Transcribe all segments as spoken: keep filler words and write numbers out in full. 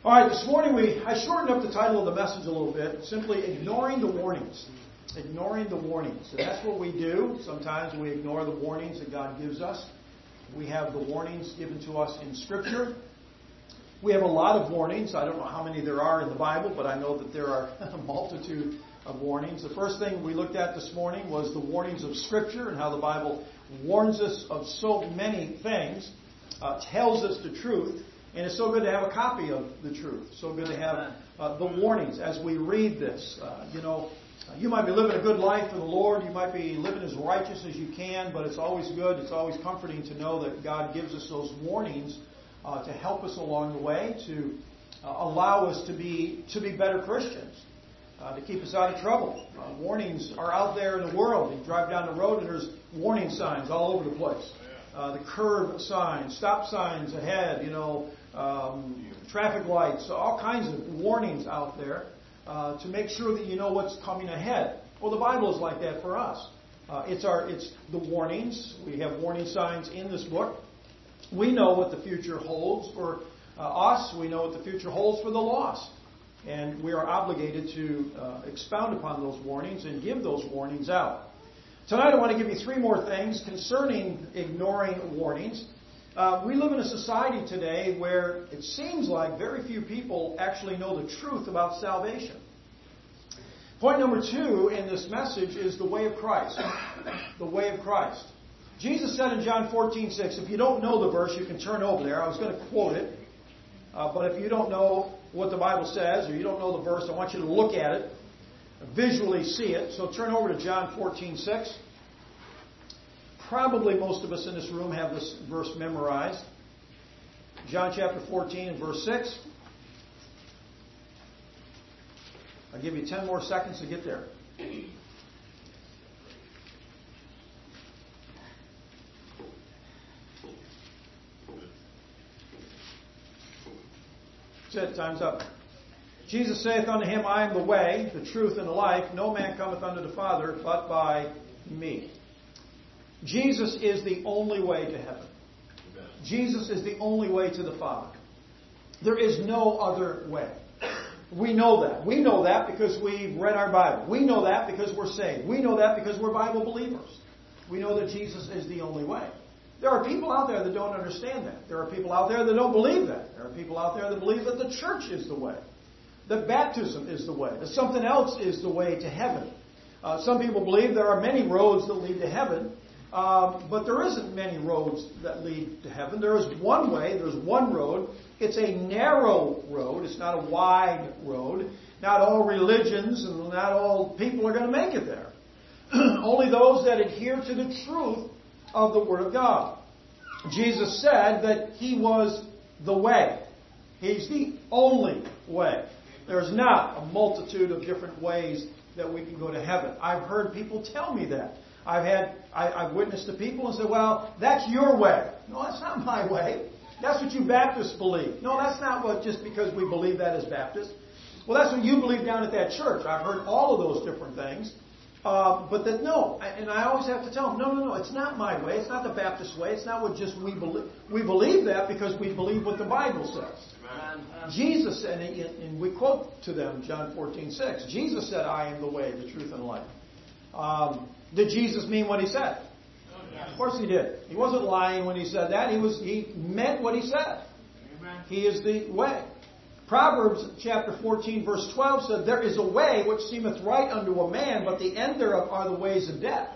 All right, this morning we I shortened up the title of the message a little bit, simply ignoring the warnings. Ignoring the warnings. And that's what we do. Sometimes we ignore the warnings that God gives us. We have the warnings given to us in Scripture. We have a lot of warnings. I don't know how many there are in the Bible, but I know that there are a multitude of warnings. The first thing we looked at this morning was the warnings of Scripture and how the Bible warns us of so many things, uh, tells us the truth. And it's so good to have a copy of the truth. So good to have uh, the warnings as we read this. Uh, you know, you might be living a good life for the Lord. You might be living as righteous as you can. But it's always good, it's always comforting to know that God gives us those warnings uh, to help us along the way, to uh, allow us to be to be better Christians, uh, to keep us out of trouble. Uh, warnings are out there in the world. You drive down the road and there's warning signs all over the place. Uh, the curb signs, stop signs ahead, you know, um, traffic lights, all kinds of warnings out there uh, to make sure that you know what's coming ahead. Well, the Bible is like that for us. Uh, it's our, it's the warnings. We have warning signs in this book. We know what the future holds for uh, us. We know what the future holds for the lost. And we are obligated to uh, expound upon those warnings and give those warnings out. Tonight I want to give you three more things concerning ignoring warnings. Uh, we live in a society today where it seems like very few people actually know the truth about salvation. Point number two in this message is the way of Christ. The way of Christ. Jesus said in John fourteen six, if you don't know the verse, you can turn over there. I was going to quote it. Uh, but if you don't know what the Bible says or you don't know the verse, I want you to look at it. Visually see it. So turn over to John fourteen six. Probably most of us in this room have this verse memorized. John chapter fourteen and verse six. I'll give you ten more seconds to get there. That's it. Time's up. Jesus saith unto him, I am the way, the truth, and the life. No man cometh unto the Father but by me. Jesus is the only way to heaven. Jesus is the only way to the Father. There is no other way. We know that. We know that because we've read our Bible. We know that because we're saved. We know that because we're Bible believers. We know that Jesus is the only way. There are people out there that don't understand that. There are people out there that don't believe that. There are people out there that believe that the church is the way. That baptism is the way. That something else is the way to heaven. Uh, some people believe there are many roads that lead to heaven. Um, but there isn't many roads that lead to heaven. There is one way. There's one road. It's a narrow road. It's not a wide road. Not all religions and not all people are going to make it there. Only those that adhere to the truth of the Word of God. Jesus said that He was the way. He's the only way. There's not a multitude of different ways that we can go to heaven. I've heard people tell me that. I've had, I, I've witnessed to people and said, well, that's your way. No, that's not my way. That's what you Baptists believe. No, that's not what, just because we believe that as Baptists. Well, that's what you believe down at that church. I've heard all of those different things. Uh, but that, no, and I always have to tell them, no, no, no, it's not my way. It's not the Baptist way. It's not what just we believe. We believe that because we believe what the Bible says. Amen. Jesus said, and we quote to them John fourteen six, Jesus said, I am the way, the truth, and life. Um, did Jesus mean what He said? Of course He did. He wasn't lying when He said that. He was. He meant what He said. Amen. He is the way. Proverbs chapter fourteen verse twelve said, there is a way which seemeth right unto a man, but the end thereof are the ways of death.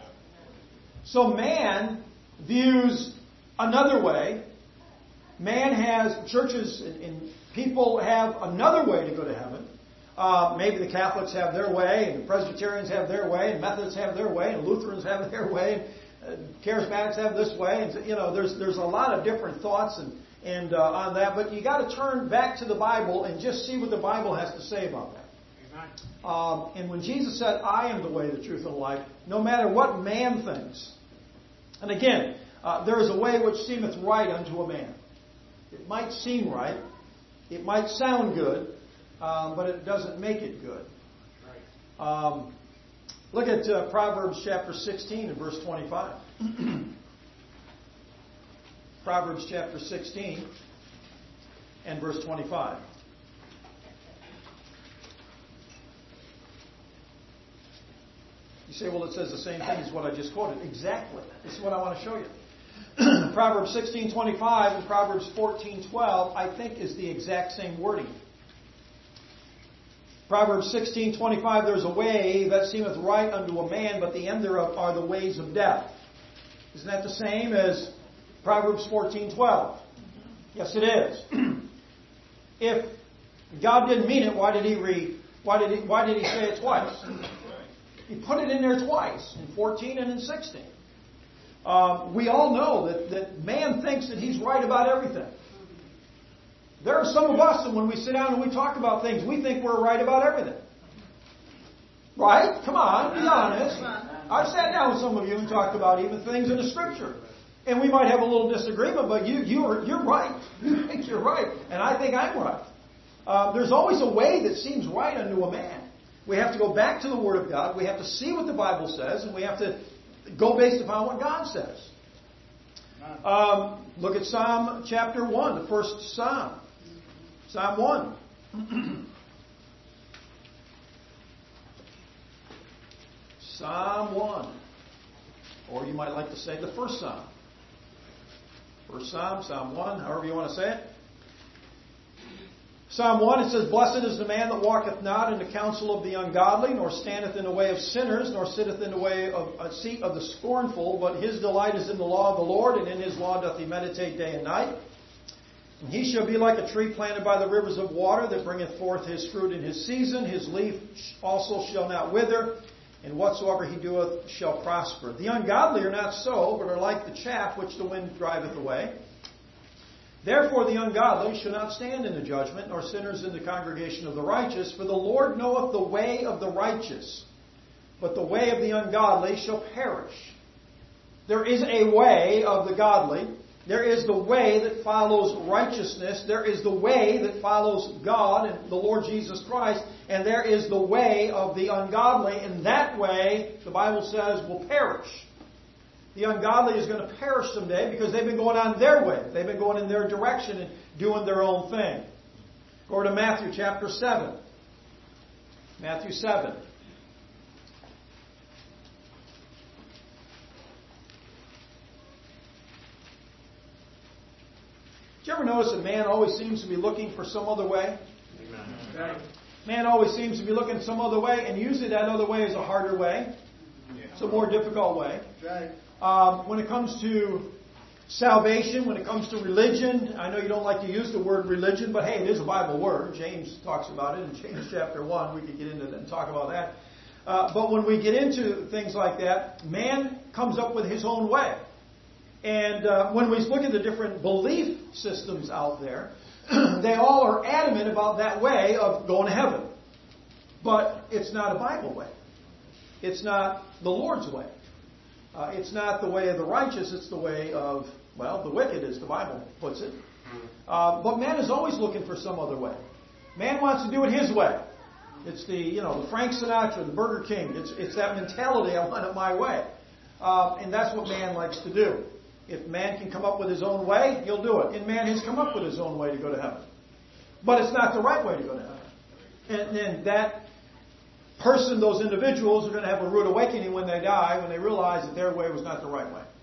So man views another way. Man has, churches and, and people have another way to go to heaven. Uh, maybe the Catholics have their way, and the Presbyterians have their way, and Methodists have their way, and Lutherans have their way, and uh, Charismatics have this way. And you know, there's there's a lot of different thoughts and and uh, on that. But you got to turn back to the Bible and just see what the Bible has to say about that. Um, and when Jesus said, "I am the way, the truth, and the life," no matter what man thinks, and again, uh, there is a way which seemeth right unto a man. It might seem right, it might sound good. Um, but it doesn't make it good. Um, look at uh, Proverbs chapter sixteen and verse twenty-five. Proverbs chapter sixteen and verse twenty-five. You say, well, it says the same thing as what I just quoted. Exactly. This is what I want to show you. Proverbs sixteen twenty-five and Proverbs fourteen twelve, I think, is the exact same wording. Proverbs sixteen twenty-five, there's a way that seemeth right unto a man, but the end thereof are the ways of death. Isn't that the same as Proverbs fourteen twelve? Yes, it is. If God didn't mean it, why did He re, why did he, why did He say it twice? He put it in there twice, in fourteen and in sixteen. Um, we all know that, that man thinks that he's right about everything. There are some of us, and when we sit down and we talk about things, we think we're right about everything. Right? Come on, be honest. I've sat down with some of you and talked about even things in the Scripture. And we might have a little disagreement, but you, you're, you're right. You think you're right, and I think I'm right. Uh, there's always a way that seems right unto a man. We have to go back to the Word of God. We have to see what the Bible says, and we have to go based upon what God says. Um, look at Psalm chapter one, the first Psalm. Psalm one. Psalm one. Or you might like to say the first Psalm. First Psalm, Psalm one, however you want to say it. Psalm one, it says, Blessed is the man that walketh not in the counsel of the ungodly, nor standeth in the way of sinners, nor sitteth in the way of a seat of the scornful, but his delight is in the law of the Lord, and in his law doth he meditate day and night. And he shall be like a tree planted by the rivers of water, that bringeth forth his fruit in his season. His leaf also shall not wither, and whatsoever he doeth shall prosper. The ungodly are not so, but are like the chaff which the wind driveth away. Therefore the ungodly shall not stand in the judgment, nor sinners in the congregation of the righteous. For the Lord knoweth the way of the righteous, but the way of the ungodly shall perish. There is a way of the godly. There is the way that follows righteousness. There is the way that follows God and the Lord Jesus Christ. And there is the way of the ungodly. And that way, the Bible says, will perish. The ungodly is going to perish someday because they've been going on their way. They've been going in their direction and doing their own thing. Go to Matthew chapter seven. Matthew seven. Did you ever notice that man always seems to be looking for some other way? Amen. Man always seems to be looking some other way, and usually that other way is a harder way. It's a more difficult way. Um, when it comes to salvation, when it comes to religion, I know you don't like to use the word religion, but hey, it is a Bible word. James talks about it in James chapter one. We could get into that and talk about that. Uh, but when we get into things like that, man comes up with his own way. And uh, when we look at the different belief systems out there, they all are adamant about that way of going to heaven. But it's not a Bible way. It's not the Lord's way. Uh, it's not the way of the righteous. It's the way of, well, the wicked, as the Bible puts it. Uh, but man is always looking for some other way. Man wants to do it his way. It's the, you know, the Frank Sinatra, the Burger King. It's it's that mentality, I want it my way. Uh, and that's what man likes to do. If man can come up with his own way, he'll do it. And man has come up with his own way to go to heaven. But it's not the right way to go to heaven. And then that person, those individuals, are going to have a rude awakening when they die, when they realize that their way was not the right way.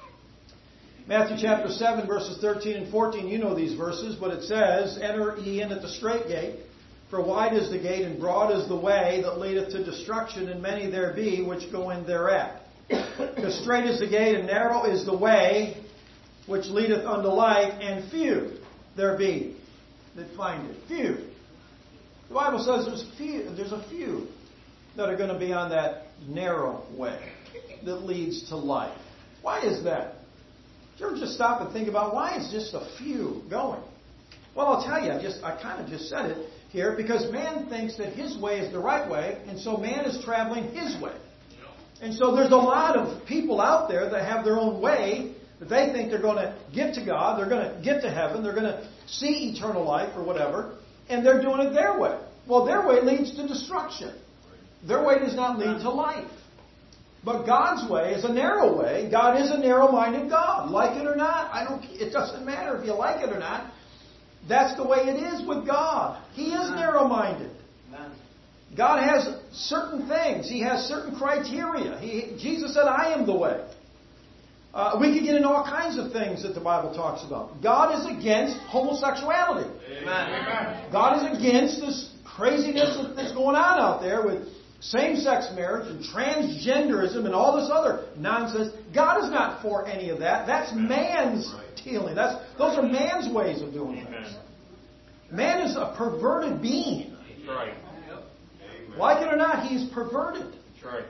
Matthew chapter seven, verses thirteen and fourteen, you know these verses, but it says, Enter ye in at the strait gate, for wide is the gate, and broad is the way that leadeth to destruction, and many there be which go in thereat. Because strait is the gate, and narrow is the way which leadeth unto life, and few there be that find it. Few. The Bible says there's few, there's a few that are going to be on that narrow way that leads to life. Why is that? Did you ever just stop and think about why is just a few going? Well, I'll tell you, I just I kind of just said it here, because man thinks that his way is the right way, and so man is traveling his way. And so there's a lot of people out there that have their own way, that they think they're going to get to God, they're going to get to heaven, they're going to see eternal life or whatever, and they're doing it their way. Well, their way leads to destruction. Their way does not lead to life. But God's way is a narrow way. God is a narrow-minded God. Like it or not, I don't. It doesn't matter if you like it or not. That's the way it is with God. He is narrow-minded. God has certain things. He has certain criteria. He, Jesus said, I am the way. Uh, we could get into all kinds of things that the Bible talks about. God is against homosexuality. Amen. God is against this craziness that's going on out there with same-sex marriage and transgenderism and all this other nonsense. God is not for any of that. That's man's dealing. That's, those are man's ways of doing things. Man is a perverted being. That's right. Like it or not, he's perverted. That's right.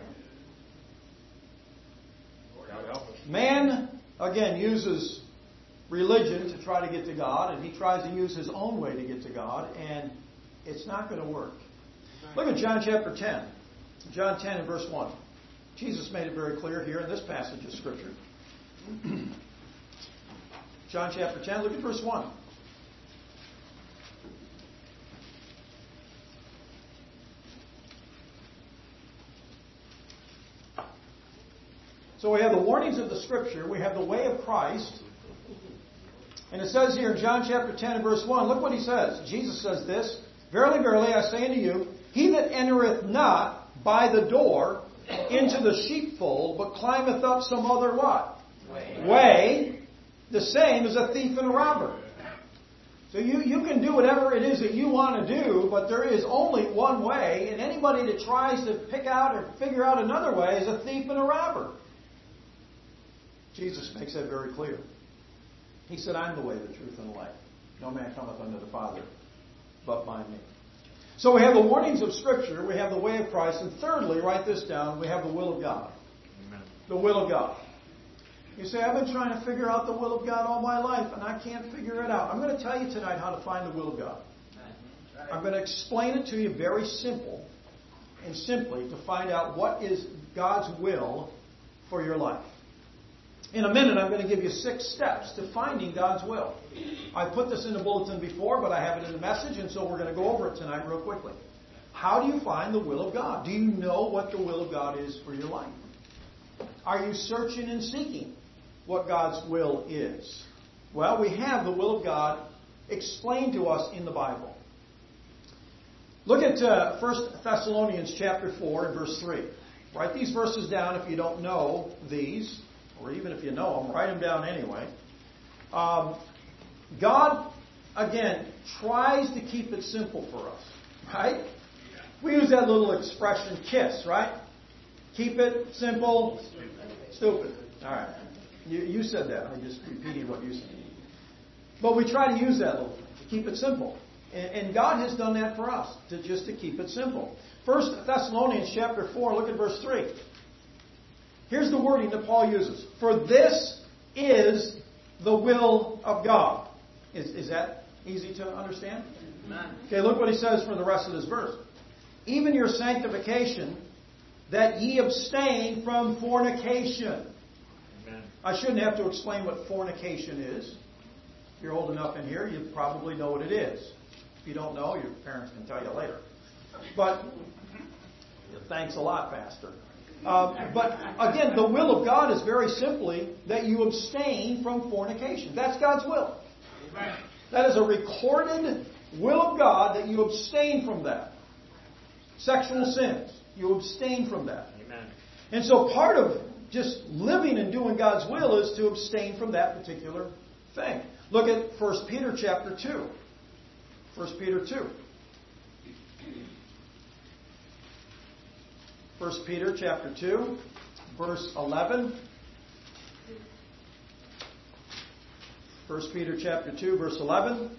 Man, again, uses religion to try to get to God, and he tries to use his own way to get to God, and it's not going to work. Look at John chapter ten. John ten and verse one. Jesus made it very clear here in this passage of Scripture. John chapter ten, look at verse one. So we have the warnings of the Scripture. We have the way of Christ. And it says here in John chapter ten and verse one, look what he says. Jesus says this, Verily, verily, I say unto you, he that entereth not by the door into the sheepfold, but climbeth up some other what? Way. Way, the same as a thief and a robber. So you, you can do whatever it is that you want to do, but there is only one way, and anybody that tries to pick out or figure out another way is a thief and a robber. Jesus makes that very clear. He said, I'm the way, the truth, and the life. No man cometh unto the Father but by me. So we have the warnings of Scripture, we have the way of Christ, and thirdly, write this down, we have the will of God. Amen. The will of God. You say, I've been trying to figure out the will of God all my life, and I can't figure it out. I'm going to tell you tonight how to find the will of God. I'm going to explain it to you very simple and simply to find out what is God's will for your life. In a minute, I'm going to give you six steps to finding God's will. I put this in the bulletin before, but I have it in the message, and so we're going to go over it tonight real quickly. How do you find the will of God? Do you know what the will of God is for your life? Are you searching and seeking what God's will is? Well, we have the will of God explained to us in the Bible. Look at uh, First Thessalonians chapter four and verse three. Write these verses down if you don't know these. Or even if you know them, write them down anyway. Um, God, again, tries to keep it simple for us. Right? We use that little expression, KISS, right? Keep it simple, stupid. All right. You, you said that. I just repeated what you said. But we try to use that little thing, to keep it simple. And, and God has done that for us, to just to keep it simple. First Thessalonians chapter four, look at verse three. Here's the wording that Paul uses. For this is the will of God. Is, is that easy to understand? Amen. Okay, look what he says for the rest of this verse. Even your sanctification, that ye abstain from fornication. Amen. I shouldn't have to explain what fornication is. If you're old enough in here, you probably know what it is. If you don't know, your parents can tell you later. But thanks a lot, Pastor. Uh, but again, the will of God is very simply that you abstain from fornication. That's God's will. Amen. That is a recorded will of God that you abstain from that. Sexual sins. You abstain from that. Amen. And so part of just living and doing God's will is to abstain from that particular thing. Look at First Peter chapter two. First Peter two. First Peter chapter two, verse eleven. First Peter chapter two, verse eleven.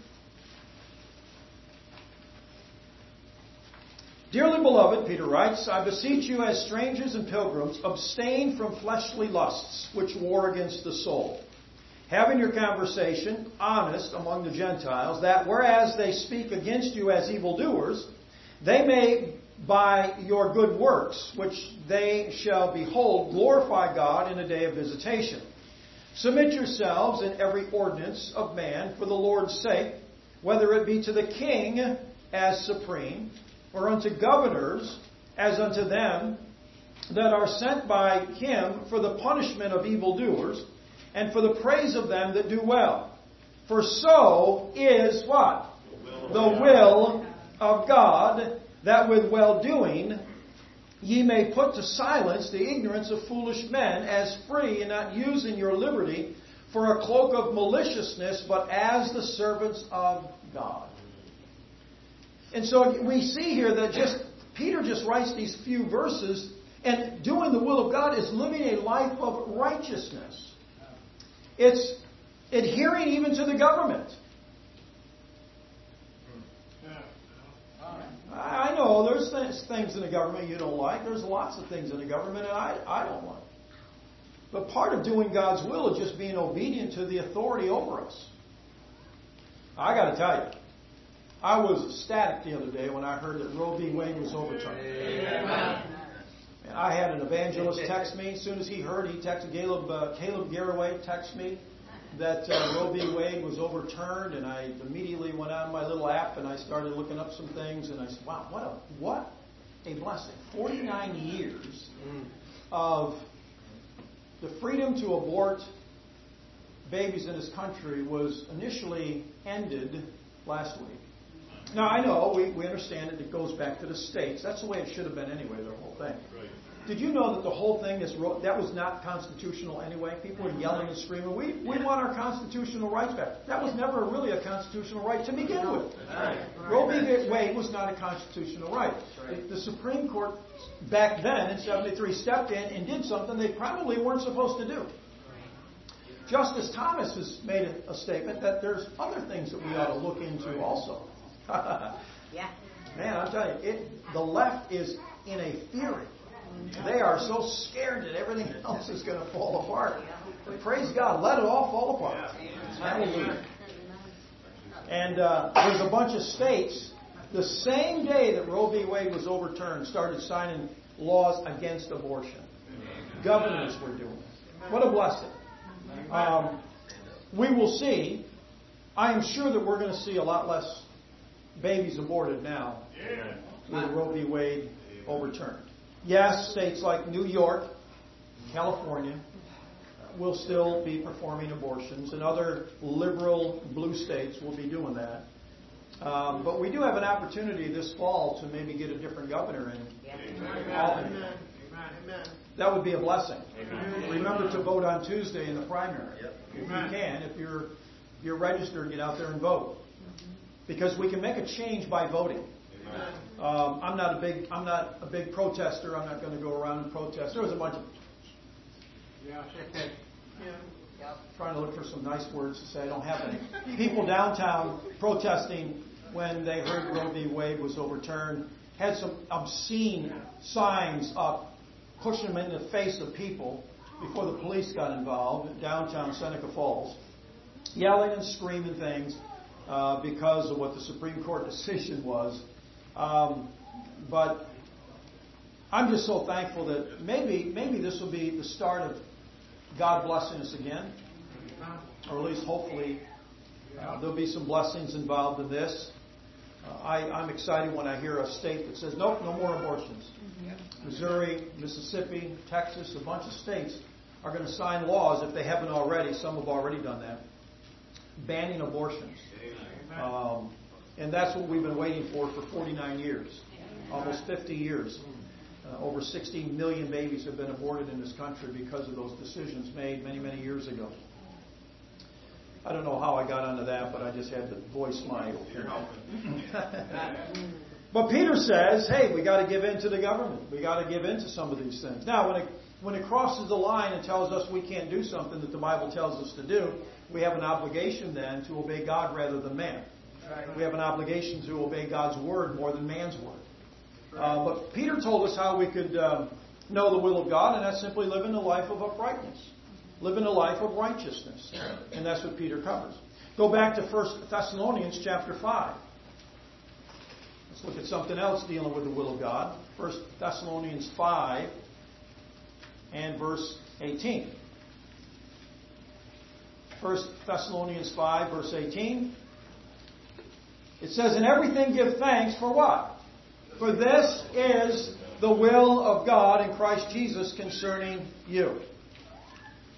Dearly beloved, Peter writes, I beseech you as strangers and pilgrims, abstain from fleshly lusts, which war against the soul. Having your conversation honest among the Gentiles, that whereas they speak against you as evildoers, they may by your good works, which they shall behold, glorify God in the day of visitation. Submit yourselves in every ordinance of man for the Lord's sake, whether it be to the king as supreme, or unto governors as unto them that are sent by him for the punishment of evildoers, and for the praise of them that do well. For so is what? The will of God, that with well-doing ye may put to silence the ignorance of foolish men, as free, and not using your liberty for a cloak of maliciousness, but as the servants of God. And so we see here that just Peter just writes these few verses, and doing the will of God is living a life of righteousness. It's adhering even to the government. I know there's things in the government you don't like. There's lots of things in the government that I, I don't like. But part of doing God's will is just being obedient to the authority over us. I got to tell you, I was ecstatic the other day when I heard that Roe v. Wade was overturned. Amen. And I had an evangelist text me. As soon as he heard, he texted Caleb, uh, Caleb Garraway text me that uh, Roe v. Wade was overturned, and I immediately went on my little app and I started looking up some things, and I said, wow, what a, what a blessing. forty-nine years of the freedom to abort babies in this country was initially ended last week. Now, I know, we, we understand that it goes back to the states. That's the way it should have been anyway, the whole thing. Right. Did you know that the whole thing, is, that was not constitutional anyway? People were yelling and screaming, we, we want our constitutional rights back. That was never really a constitutional right to begin with. Right. Roe v. Wade was not a constitutional right. Right. The, the Supreme Court back then, in seventy-three, stepped in and did something they probably weren't supposed to do. Justice Thomas has made a, a statement that there's other things that we ought to look into also. Yeah. Man, I'm telling you, it, the left is in a fury. They are so scared that everything else is going to fall apart. But praise God, let it all fall apart. Hallelujah. And uh, there's a bunch of states, the same day that Roe v. Wade was overturned, started signing laws against abortion. Governors were doing it. What a blessing. Um, we will see. I am sure that we're going to see a lot less babies aborted now with Roe v. Wade overturned. Yes, states like New York, California will still be performing abortions, and other liberal blue states will be doing that. Um, but we do have an opportunity this fall to maybe get a different governor in Albany. That would be a blessing. Remember to vote on Tuesday in the primary. If you can, if you're, if you're registered, get out there and vote. Because we can make a change by voting. Um, I'm not a big I'm not a big protester. I'm not going to go around and protest. There was a bunch of yeah. trying to look for some nice words to say. I don't have any. People downtown protesting when they heard Roe v. Wade was overturned. Had some obscene signs up, pushing them in the face of people before the police got involved in downtown Seneca Falls, yelling and screaming things. Uh, because of what the Supreme Court decision was. Um, but I'm just so thankful that maybe maybe this will be the start of God blessing us again. Or at least hopefully uh, there'll be some blessings involved in this. Uh, I, I'm excited when I hear a state that says, nope, no more abortions. Missouri, Mississippi, Texas, a bunch of states are going to sign laws, if they haven't already, some have already done that, banning abortions. Um, and that's what we've been waiting for for forty-nine years, almost fifty years. Uh, over sixty million babies have been aborted in this country because of those decisions made many, many years ago. I don't know how I got onto that, but I just had to voice my opinion. But Peter says, hey, we got to give in to the government. We got to give in to some of these things. Now, when it, when it crosses the line and tells us we can't do something that the Bible tells us to do, we have an obligation then to obey God rather than man. Right. We have an obligation to obey God's word more than man's word. Right. Uh, but Peter told us how we could um, know the will of God, and that's simply living a life of uprightness. Living a life of righteousness. And that's what Peter covers. Go back to First Thessalonians chapter five. Let's look at something else dealing with the will of God. First Thessalonians five and verse eighteen. First Thessalonians five, verse eighteen. It says, in everything give thanks for what? For this is the will of God in Christ Jesus concerning you.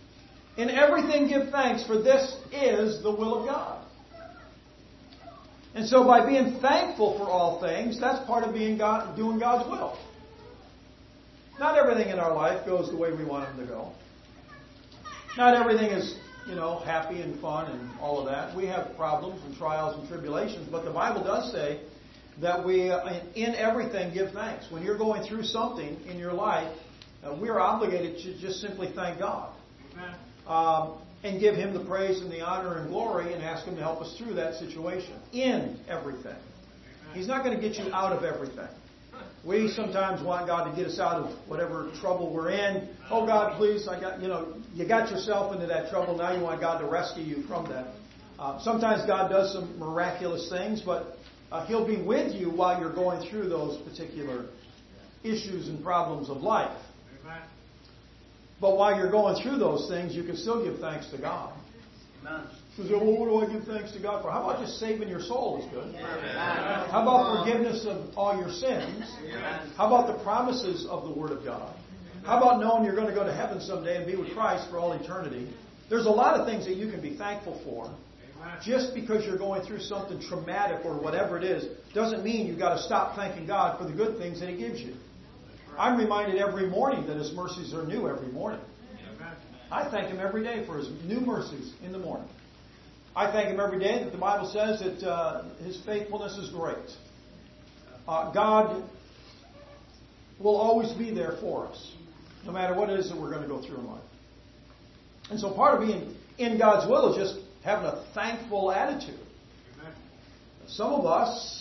In everything give thanks, for this is the will of God. And so by being thankful for all things, that's part of being God, doing God's will. Not everything in our life goes the way we want it to go. Not everything is, you know, happy and fun and all of that. We have problems and trials and tribulations, but the Bible does say that we, uh, in everything, give thanks. When you're going through something in your life, uh, we are obligated to just simply thank God. Um, and give Him the praise and the honor and glory and ask Him to help us through that situation. In everything. He's not going to get you out of everything. We sometimes want God to get us out of whatever trouble we're in. Oh God, please, I got, you know, you got yourself into that trouble. Now you want God to rescue you from that. Uh, sometimes God does some miraculous things, but uh, He'll be with you while you're going through those particular issues and problems of life. But while you're going through those things, you can still give thanks to God. Amen. You say, well, what do I give thanks to God for? How about just saving your soul is good? Amen. How about forgiveness of all your sins? Amen. How about the promises of the Word of God? How about knowing you're going to go to heaven someday and be with Christ for all eternity? There's a lot of things that you can be thankful for. Just because you're going through something traumatic or whatever it is, doesn't mean you've got to stop thanking God for the good things that He gives you. I'm reminded every morning that His mercies are new every morning. I thank Him every day for His new mercies in the morning. I thank Him every day that the Bible says that uh, His faithfulness is great. Uh, God will always be there for us, no matter what it is that we're going to go through in life. And so part of being in God's will is just having a thankful attitude. Some of us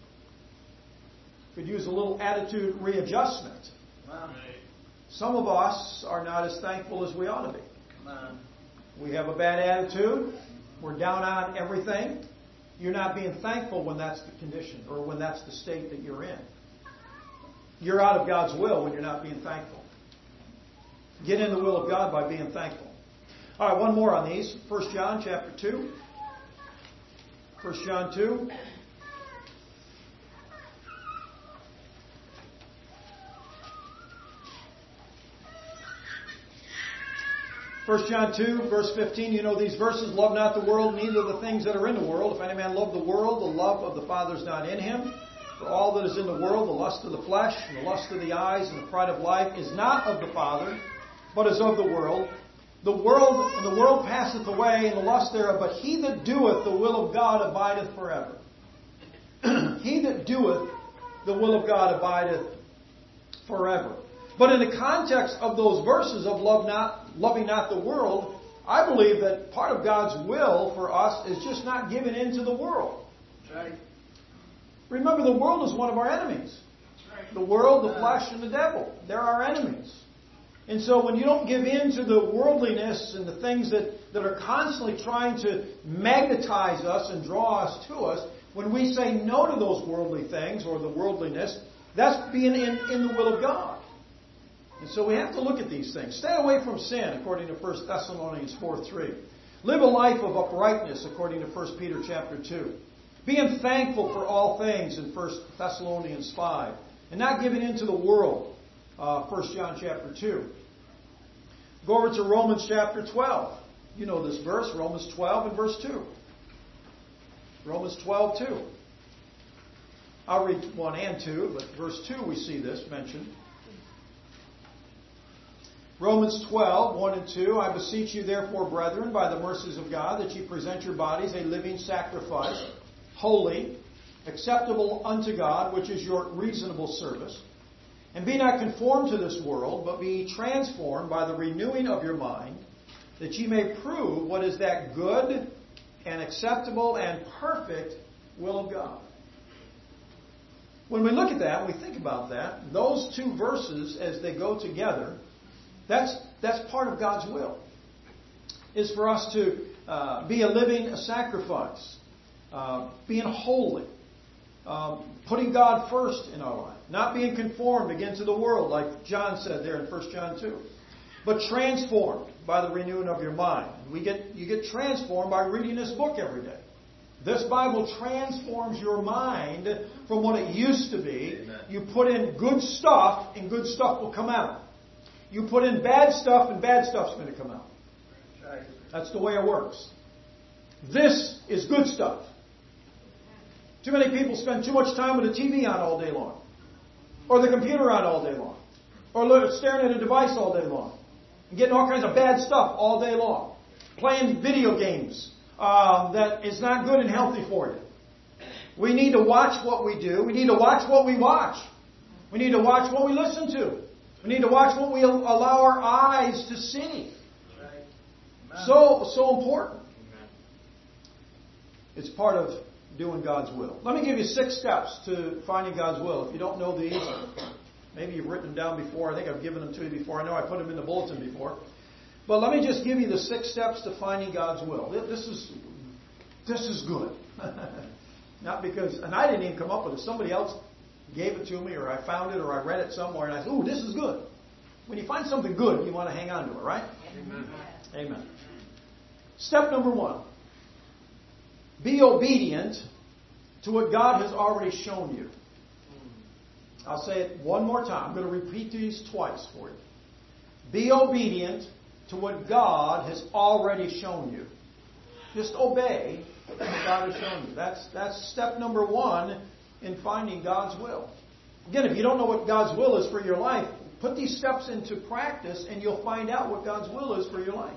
could use a little attitude readjustment. Some of us are not as thankful as we ought to be. We have a bad attitude. We're down on everything. You're not being thankful when that's the condition or when that's the state that you're in. You're out of God's will when you're not being thankful. Get in the will of God by being thankful. All right, one more on these. First John chapter two. First John two. First John two, verse fifteen, you know these verses, love not the world, neither the things that are in the world. If any man love the world, the love of the Father is not in him. For all that is in the world, the lust of the flesh, and the lust of the eyes, and the pride of life, is not of the Father, but is of the world. The world and the world passeth away, and the lust thereof, but he that doeth the will of God abideth forever. He that doeth the will of God abideth forever. But in the context of those verses of love not, loving not the world, I believe that part of God's will for us is just not giving in to the world. That's right. Remember, the world is one of our enemies. That's right. The world, the flesh, and the devil. They're our enemies. And so when you don't give in to the worldliness and the things that, that are constantly trying to magnetize us and draw us to us, when we say no to those worldly things or the worldliness, that's being in, in the will of God. And so we have to look at these things. Stay away from sin, according to First Thessalonians four three. Live a life of uprightness, according to First Peter chapter two. Being thankful for all things in First Thessalonians five. And not giving in to the world, uh, First John chapter two. Go over to Romans chapter twelve. You know this verse, Romans twelve and verse two. Romans twelve two. I'll read one and two, but verse two we see this mentioned. Romans twelve, one and two. I beseech you therefore, brethren, by the mercies of God, that ye present your bodies a living sacrifice, holy, acceptable unto God, which is your reasonable service. And be not conformed to this world, but be ye transformed by the renewing of your mind, that ye may prove what is that good and acceptable and perfect will of God. When we look at that, we think about that, those two verses as they go together, That's that's part of God's will. Is for us to uh, be a living sacrifice, uh, being holy, uh, putting God first in our life, not being conformed again to the world, like John said there in First John two, but transformed by the renewing of your mind. We get you get transformed by reading this book every day. This Bible transforms your mind from what it used to be. Amen. You put in good stuff, and good stuff will come out. You put in bad stuff, and bad stuff's going to come out. That's the way it works. This is good stuff. Too many people spend too much time with the T V on all day long, or the computer on all day long, or staring at a device all day long, and getting all kinds of bad stuff all day long, playing video games um, that is not good and healthy for you. We need to watch what we do. We need to watch what we watch. We need to watch what we listen to. We need to watch what we allow our eyes to see. So, so important. It's part of doing God's will. Let me give you six steps to finding God's will. If you don't know these, maybe you've written them down before. I think I've given them to you before. I know I put them in the bulletin before. But let me just give you the six steps to finding God's will. This is, this is good. Not because, and I didn't even come up with it. Somebody else gave it to me, or I found it, or I read it somewhere, and I said, ooh, this is good. When you find something good, you want to hang on to it, right? Amen. Amen. Step number one. Be obedient to what God has already shown you. I'll say it one more time. I'm going to repeat these twice for you. Be obedient to what God has already shown you. Just obey what God has shown you. That's, that's step number one in finding God's will. Again, if you don't know what God's will is for your life, put these steps into practice and you'll find out what God's will is for your life.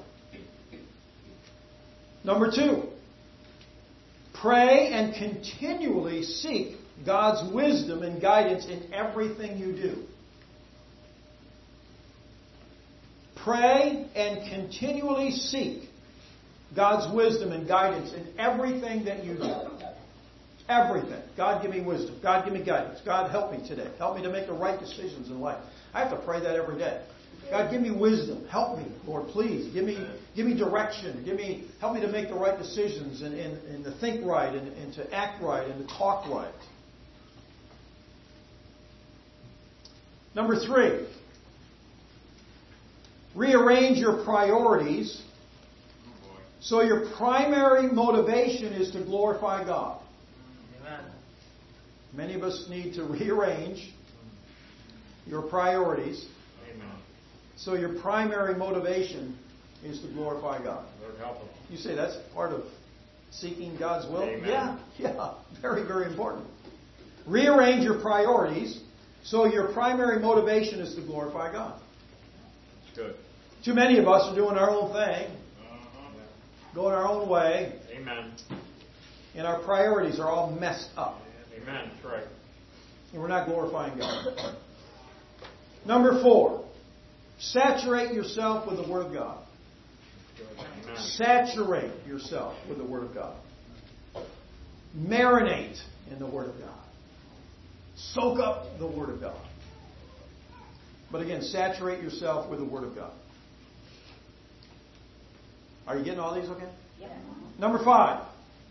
Number two, pray and continually seek God's wisdom and guidance in everything you do. Pray and continually seek God's wisdom and guidance in everything that you do. Everything. God, give me wisdom. God, give me guidance. God, help me today. Help me to make the right decisions in life. I have to pray that every day. God, give me wisdom. Help me, Lord, please. Give me, give me direction. Give me, help me to make the right decisions and, and, and to think right and, and to act right and to talk right. Number three, rearrange your priorities so your primary motivation is to glorify God. Amen. Many of us need to rearrange your priorities. Amen. So your primary motivation is to glorify God. Lord, help us. You say that's part of seeking God's will? Amen. Yeah, yeah. Very, very important. Rearrange your priorities so your primary motivation is to glorify God. That's good. Too many of us are doing our own thing, uh-huh. going our own way. Amen. And our priorities are all messed up. Amen. That's right. And we're not glorifying God. Number four, saturate yourself with the Word of God. Amen. Saturate yourself with the Word of God. Marinate in the Word of God. Soak up the Word of God. But again, saturate yourself with the Word of God. Are you getting all these okay? Yeah. Number five,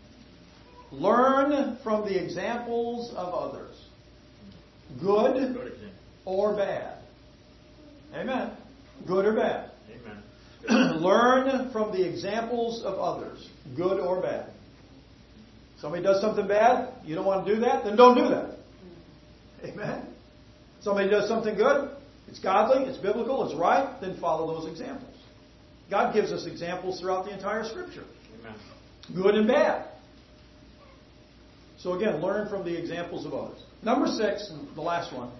learn from the examples of others. Good or bad. Amen. Good or bad. Amen. Learn from the examples of others. Good or bad. Somebody does something bad, you don't want to do that, then don't do that. Amen. Somebody does something good, it's godly, it's biblical, it's right, then follow those examples. God gives us examples throughout the entire Scripture. Amen. Good and bad. So again, learn from the examples of others. Number six, and the last one.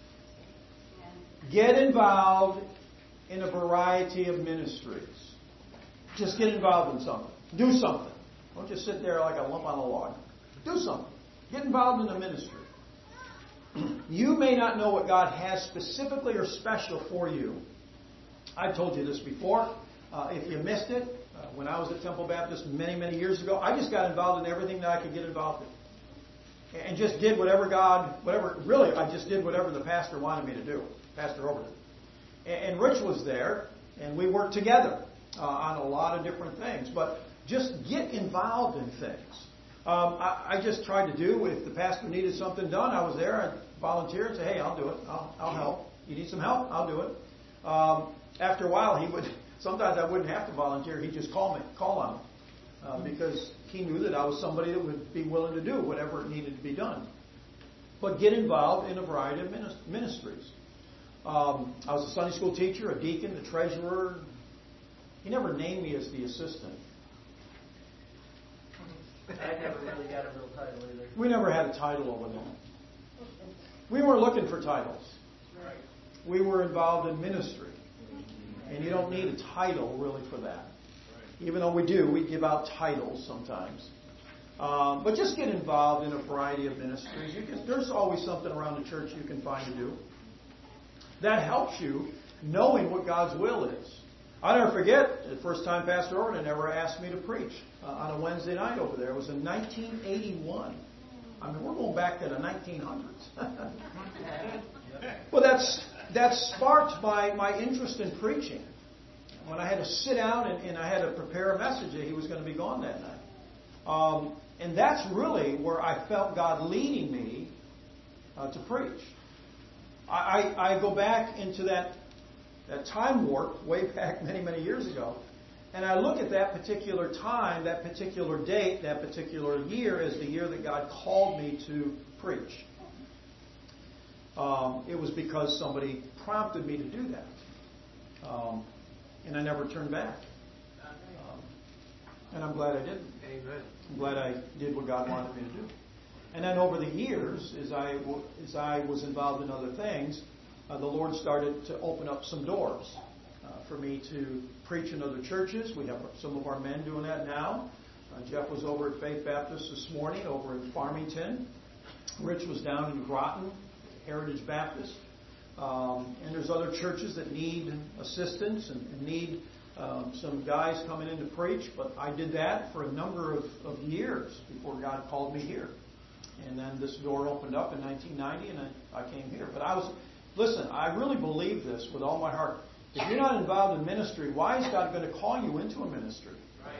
Get involved in a variety of ministries. Just get involved in something. Do something. Don't just sit there like a lump on a log. Do something. Get involved in a ministry. You may not know what God has specifically or special for you. I've told you this before. Uh, if you missed it, uh, when I was at Temple Baptist many, many years ago, I just got involved in everything that I could get involved in. And just did whatever God, whatever, really, I just did whatever the pastor wanted me to do. Pastor Overton. And, and Rich was there, and we worked together uh, on a lot of different things. But just get involved in things. Um, I, I just tried to do, if the pastor needed something done, I was there, I'd volunteer and say, hey, I'll do it. I'll, I'll help. You need some help? I'll do it. Um, after a while, he would, sometimes I wouldn't have to volunteer. He'd just call me, call on me. Uh, because he knew that I was somebody that would be willing to do whatever needed to be done. But get involved in a variety of ministries. Um, I was a Sunday school teacher, a deacon, the treasurer. He never named me as the assistant. I never really got a real title either. We never had a title over there. We weren't looking for titles. Right. We were involved in ministry. And you don't need a title really for that. Even though we do, we give out titles sometimes. Um, but just get involved in a variety of ministries. You can, there's always something around the church you can find to do. That helps you knowing what God's will is. I'll never forget the first time Pastor Orton ever asked me to preach uh, on a Wednesday night over there. It was in nineteen eighty-one. I mean, we're going back to the nineteen hundreds. Well, that's that sparked my, my interest in preaching. When I had to sit down and, and I had to prepare a message that he was going to be gone that night. Um, and that's really where I felt God leading me uh, to preach. I, I, I go back into that, that time warp way back many, many years ago. And I look at that particular time, that particular date, that particular year as the year that God called me to preach. Um, it was because somebody prompted me to do that. Um, and I never turned back. Um, and I'm glad I didn't. Amen. I'm glad I did what God wanted me to do. And then over the years, as I, as I was involved in other things, uh, the Lord started to open up some doors uh, for me to preach in other churches. We have some of our men doing that now. Uh, Jeff was over at Faith Baptist this morning over in Farmington. Rich was down in Groton, Heritage Baptist. Um, and there's other churches that need assistance and, and need um, some guys coming in to preach. But I did that for a number of, of years before God called me here. And then this door opened up in nineteen ninety, and I, I came here. But I was, listen, I really believe this with all my heart. If you're not involved in ministry, why is God going to call you into a ministry?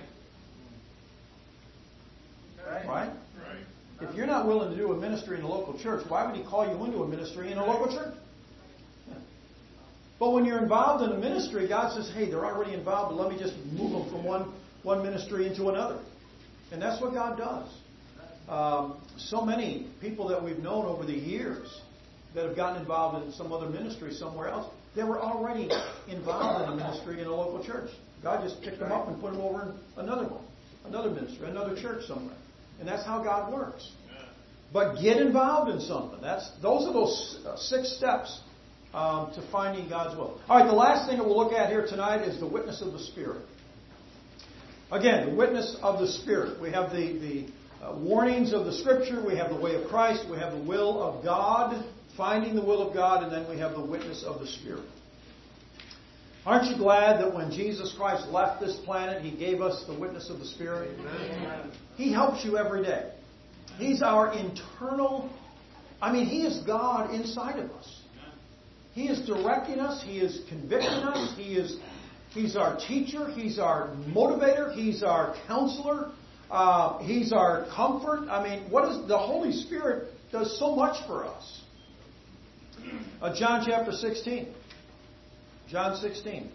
Right. Right? Right. If you're not willing to do a ministry in a local church, why would He call you into a ministry in a local church? Yeah. But when you're involved in a ministry, God says, hey, they're already involved, but let me just move them from one, one ministry into another. And that's what God does. Um, so many people that we've known over the years that have gotten involved in some other ministry somewhere else, they were already involved in a ministry in a local church. God just picked them up and put them over in another one, another ministry, another church somewhere. And that's how God works. But get involved in something. That's those are those uh, six steps um, to finding God's will. All right, the last thing that we'll look at here tonight is the witness of the Spirit. Again, the witness of the Spirit. We have the, the uh, warnings of the Scripture. We have the way of Christ. We have the will of God, finding the will of God, and then we have the witness of the Spirit. Aren't you glad that when Jesus Christ left this planet, He gave us the witness of the Spirit? Amen. He helps you every day. He's our internal, I mean, He is God inside of us. He is directing us. He is convicting us. He is, He's our teacher. He's our motivator. He's our counselor. Uh, he's our comfort. I mean, what is the Holy Spirit does so much for us. Uh, John chapter sixteen. John sixteen.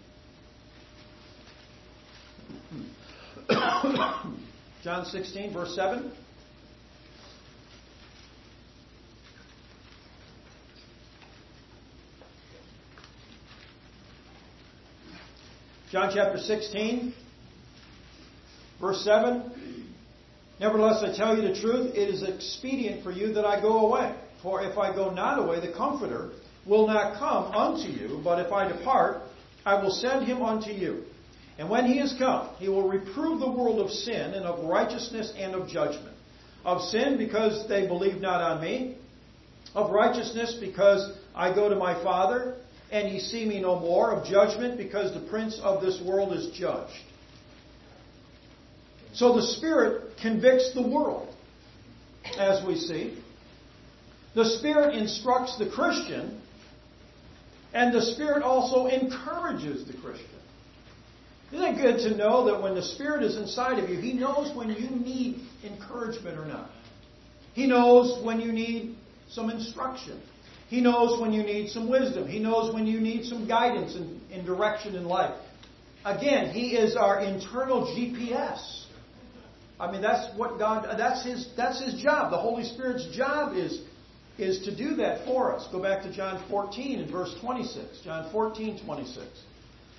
John sixteen, verse seven. John chapter sixteen, verse seven. Nevertheless, I tell you the truth, it is expedient for you that I go away. For if I go not away, the Comforter will not come unto you, but if I depart, I will send him unto you. And when he is come, he will reprove the world of sin and of righteousness and of judgment. Of sin, because they believe not on me. Of righteousness, because I go to my Father, and ye see me no more. Of judgment, because the prince of this world is judged. So the Spirit convicts the world, as we see. The Spirit instructs the Christian, and the Spirit also encourages the Christian. Isn't it good to know that when the Spirit is inside of you, He knows when you need encouragement or not. He knows when you need some instruction. He knows when you need some wisdom. He knows when you need some guidance and, and direction in life. Again, He is our internal G P S. I mean, that's what God, that's His, that's His job. The Holy Spirit's job is, is to do that for us. Go back to John fourteen and verse twenty-six. John fourteen, twenty-six.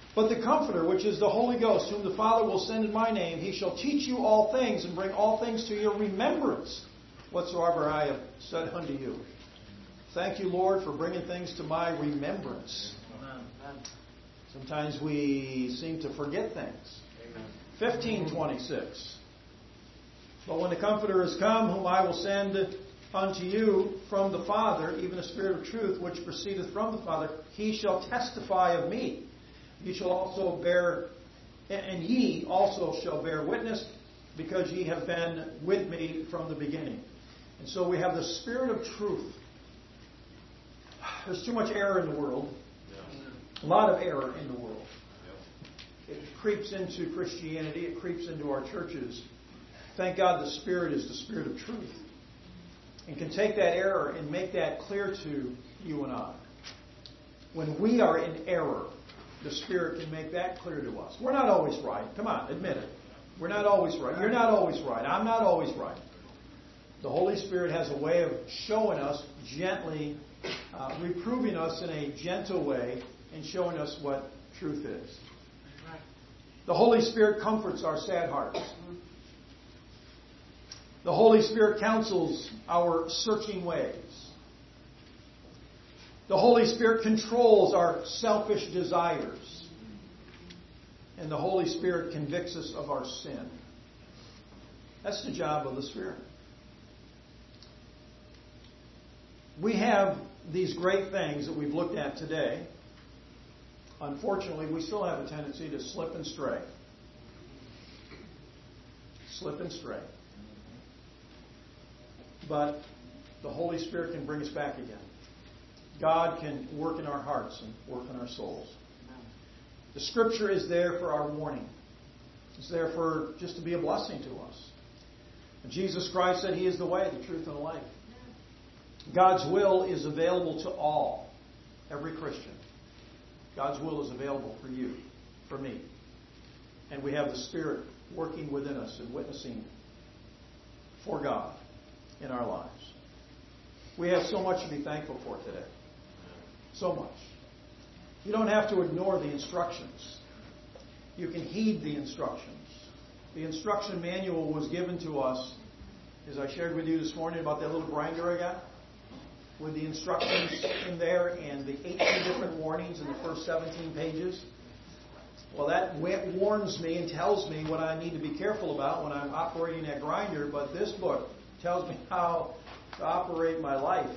But the Comforter, which is the Holy Ghost, whom the Father will send in my name, he shall teach you all things and bring all things to your remembrance, whatsoever I have said unto you. Thank you, Lord, for bringing things to my remembrance. Sometimes we seem to forget things. fifteen twenty-six. But when the Comforter is come, whom I will send unto you from the Father, even the Spirit of truth, which proceedeth from the Father, he shall testify of me. Ye shall also bear, and ye also shall bear witness, because ye have been with me from the beginning. And so we have the Spirit of truth. There's too much error in the world. A lot of error in the world. It creeps into Christianity. It creeps into our churches. Thank God the Spirit is the Spirit of truth, and can take that error and make that clear to you and I. When we are in error, the Spirit can make that clear to us. We're not always right. Come on, admit it. We're not always right. You're not always right. I'm not always right. The Holy Spirit has a way of showing us gently, uh, reproving us in a gentle way, and showing us what truth is. The Holy Spirit comforts our sad hearts. The Holy Spirit counsels our searching ways. The Holy Spirit controls our selfish desires. And the Holy Spirit convicts us of our sin. That's the job of the Spirit. We have these great things that we've looked at today. Unfortunately, we still have a tendency to slip and stray. Slip and stray. But the Holy Spirit can bring us back again. God can work in our hearts and work in our souls. The Scripture is there for our warning. It's there for just to be a blessing to us. And Jesus Christ said He is the way, the truth, and the life. God's will is available to all, every Christian. God's will is available for you, for me. And we have the Spirit working within us and witnessing for God in our lives. We have so much to be thankful for today. So much. You don't have to ignore the instructions. You can heed the instructions. The instruction manual was given to us, as I shared with you this morning about that little grinder I got, with the instructions in there and the eighteen different warnings in the first seventeen pages. Well, that warns me and tells me what I need to be careful about when I'm operating that grinder, but this book tells me how to operate my life.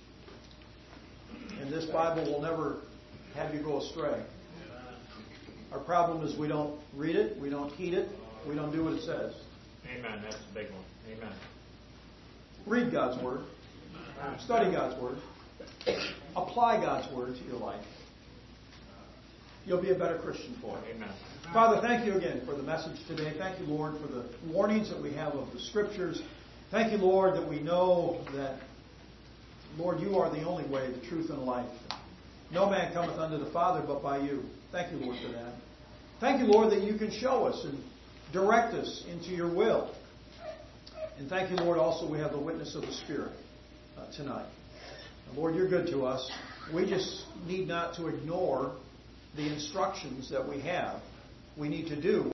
And this Bible will never have you go astray. Our problem is we don't read it, we don't heed it, we don't do what it says. Amen. That's a big one. Amen. Read God's Word. Study God's Word. Apply God's Word to your life. You'll be a better Christian for it. Amen. Father, thank you again for the message today. Thank you, Lord, for the warnings that we have of the Scriptures. Thank you, Lord, that we know that, Lord, you are the only way, the truth, and the life. No man cometh unto the Father but by you. Thank you, Lord, for that. Thank you, Lord, that you can show us and direct us into your will. And thank you, Lord, also we have the witness of the Spirit uh, tonight. And Lord, you're good to us. We just need not to ignore the instructions that we have. We need to do